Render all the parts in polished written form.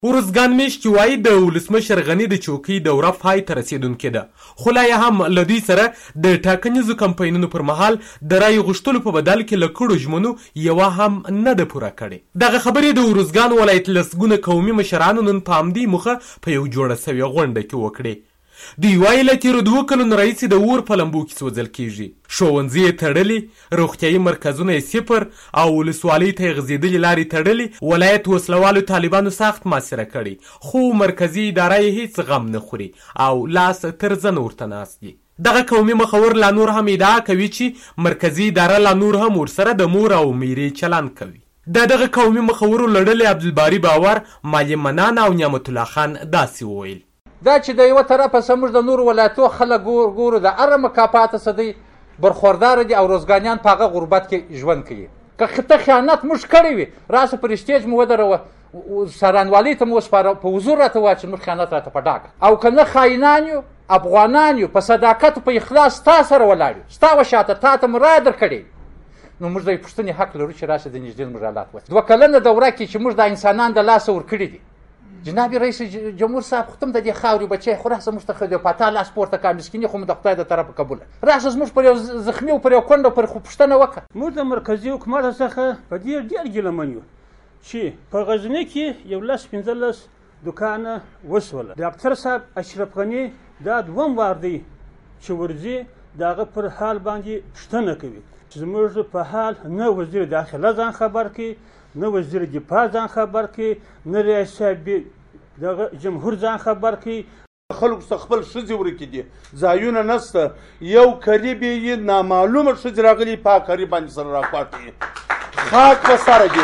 ارزګان میش چې وایي د ولسمشر غني د چوکۍ دوره پای ته رسېدونکې ده، خو لا یې هم له دوی سره د ټاکنیزو کمپاینونو پر مهال د رایې غوښتلو په بدل کې له کړو ژمنو یوه هم نه ده پوره کړې. دغه خبرې د ارزګان ولایت لسګونه قومي مشرانو نن په همدې موخه په یو جوړه سوې غونډه کې وکړې. دوی وایي له تېرو 2 کلونو راهیسې د اور په لمبو کې سوځل کېږي، ښوونځي یې تړلي، روغتیایي مرکزونه یې صفر او ولسوالۍ ته یې غځېدلې لارې تړلي. ولایت وسلوالو طالبانو سخت محاصره کړي، خو مرکزي اداره یې هیڅ غم نه خوري او لاس تر زنه ورته ناست دي. دغه قومي مخور لا نور هم ادعا کوي چې مرکزي اداره لا نور هم ورسره د مور او میرې چلند کوي. دغه قومي مخورو لړلې عبدالباري باور، معلم منان او نعمت الله خان داسې وویل: دا چې د یوه طرفه زموږ د نورو ولایتو خلک ګورو د هره مکافاته څه دی برخورداره دي او روزګانیان په هغه غربت کې ژوند کوي. که ته خیانت موږ کړی وي راسه پر سټیج مو ودروه، سرانوالۍ ته مو وسپاره، په حضور راته ووایه چې موږ خیانت راته په ډاګه، او که نه خاینان یو افغانان یو، په صداقت او په اخلاص ستا سره ولاړ یو، ستا وشاته تا ته مو رایه درکړې، نو موږ د پوښتنې حق لرو چې راشه د نږدې زموږ حالات وڅېړو. 2 کلنه دوره کې چې موږ دا انسانان د لاسه ورکړي دي، جناب رئیس جمهور صاحب خو ته د دې خاورې بچی خو راسه موږ ته ښه دی، په تا لاس پورته کړه، مسکیني خو مو د خدای د طرفه قبوله، راسه زموږ پر یو زخمي او پر یو کونډه پر خو پوښتنه وکړه. موږ د مرکزي حکومت څخه په دې ډېر ګیلمن یو چې په غزني کې 15 دوکانه وسوله. ډاکټر صاحب اشرف غني دا 2 وار دی چې ورځي د هغه پر حال باندې پوښتنه کوي. زموږ په حال نه وزیر داخله ځان خبر کوي، نه وزیر دفاع ځان خبر کوي، نه ریاست صاحب دغه جمهور ځان خبر کوي. خلکو څخه خپل ښځې ورکې دي، ځایونه نشته، یو کریب یې نامعلومه ښځې راغلي په کریب باندې سره راکواټوي، خاک په سره دي،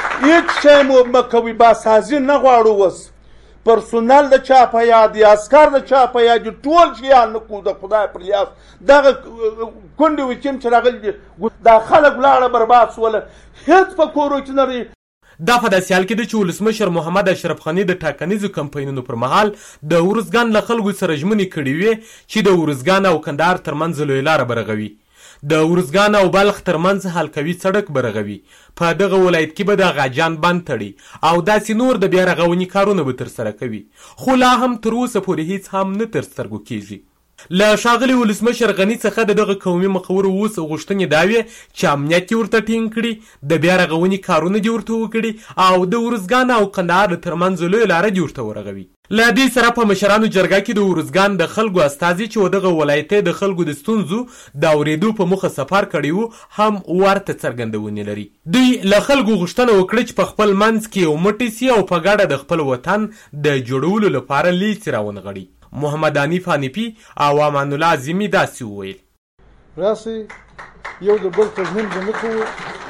هېڅ شی مو مه کوئ، باسازي نه غواړو. اوس پرسونل د چا په یاد دي، عسکر د چا په یاد دي، ټول شیان نه کوو د خدای پر لیاس. دغه کونډې وچیم چې راغلي دي دا خلک ولاړه برباد سوله، هېڅ په کورو کې نه لري. دا په داسې حال کې ده چې ولسمشر محمد اشرف غني د ټاکنیزو کمپاینونو پر مهال د ارزګان له خلکو سره ژمنې کړې وې چې د ارزګان او کندهار ترمنځ لویه لاره به رغوي، د ارزګان او بلخ ترمنځ حلقوي سړک به رغوي، په دغه ولایت کې به د غاجان بند تړي او داسې نور د بیا رغونې کارونه به ترسره کوي، خو لا هم تر اوسه پورې هیڅ هم نه تر سترګو کېږي. له ښاغلي ولسمشر غني څخه د دغه قومي مخورو اوس غوښتنې دا وې چې امنیت یې ورته ټینګ کړي، د بیا رغونې کارونه دې ورته وکړي او د ارزګان او کندهار ترمنځ لویه لاره دې ورته ورغوي. له دې سره په مشرانو جرګه کې د ارزګان د خلکو استازي چې دغه ولایت د خلکو د ستونزو د اورېدو په موخه سفر کړی و هم ورته څرګندونې لري. دوی له خلکو غوښتنه وکړه چې په خپل منځ کې یو موټی سي او په ګډه د خپل وطن د جوړولو لپاره لیستې راونغړي. محمد حنیف حنیفي او امان الله عظیمي داسې وویل: راسئ یو د بل تضمین به نه کوو،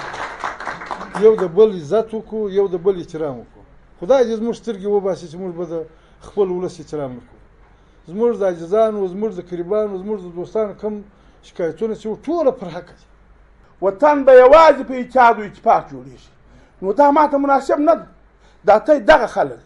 یو د بل عزت وکړو، یو د بل احترام وکړو. خدای دې زموږ سترګې وباسي چې موږ به د خپل ولس احترام نه کوو. زموږ د عاجزانو، زموږ د قریبانو، زموږ د دوستانو کوم شکایتونه چې ټوله پر حق دي. وطن به یوازې په اتحاد و اتفاق جوړېږي، نو دا ماته مناسب نه ده. دا ته دغه خلک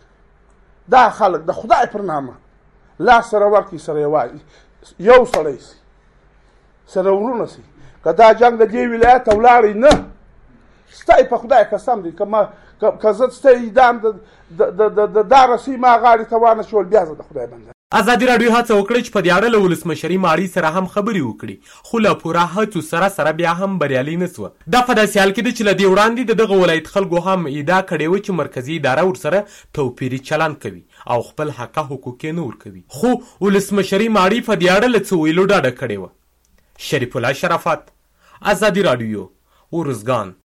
د خدای پر نامه لاس سره ورکړي، سره یوازې یو سړی سي، سره ورونه سي. که دا جنګ د دې ولایت ته ولاړی نه، ستی په خدای قسم دی، که زه ستی اعدام د دا رسۍ ما غاړې ته وانه شول، بیا زه د خدای بنده. ازادي راډیو هڅه وکړه چې په دې اړه له ولسمشري ماړي سره هم خبرې وکړي، خو له پوره هڅو سره بیا هم بریالۍ نه سوه. دا په داسې حال کې ده چې له دې وړاندې د دغه ولایت خلکو هم ادعا کړې وه چې مرکزي اداره ورسره توپیري چلند کوي او خپل حقه حقوق یې نه ورکوي، خو ولسمشري ماړي په دې اړه له څه ویلو ډاډه کړې وه. شریف الله شرافت، ازادي راډیو، ارزګان.